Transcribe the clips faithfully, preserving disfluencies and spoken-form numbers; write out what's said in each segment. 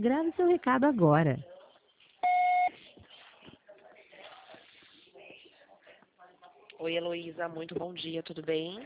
Grave seu recado agora. Oi, Heloísa, muito bom dia, tudo bem?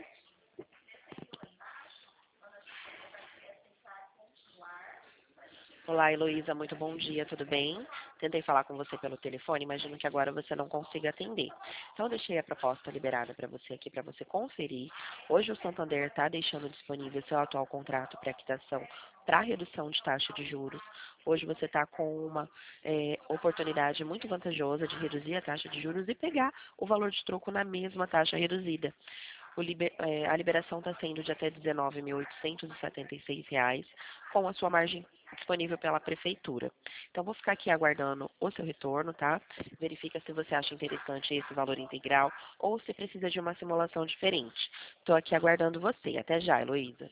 Olá, Heloísa, muito bom dia, tudo bem? Tentei falar com você pelo telefone, imagino que agora você não consiga atender. Então, eu deixei a proposta liberada para você aqui, para você conferir. Hoje, o Santander está deixando disponível seu atual contrato pré-quitação para redução de taxa de juros. Hoje, você está com uma é, oportunidade muito vantajosa de reduzir a taxa de juros e pegar o valor de troco na mesma taxa reduzida. O liber, é, a liberação está sendo de até dezenove mil oitocentos e setenta e seis reais, com a sua margem disponível pela prefeitura. Então, vou ficar aqui aguardando o seu retorno, tá? Verifica se você acha interessante esse valor integral ou se precisa de uma simulação diferente. Estou aqui aguardando você. Até já, Heloísa.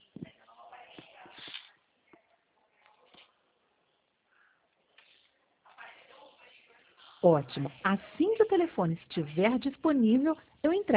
Ótimo. Assim que o telefone estiver disponível, eu entrego.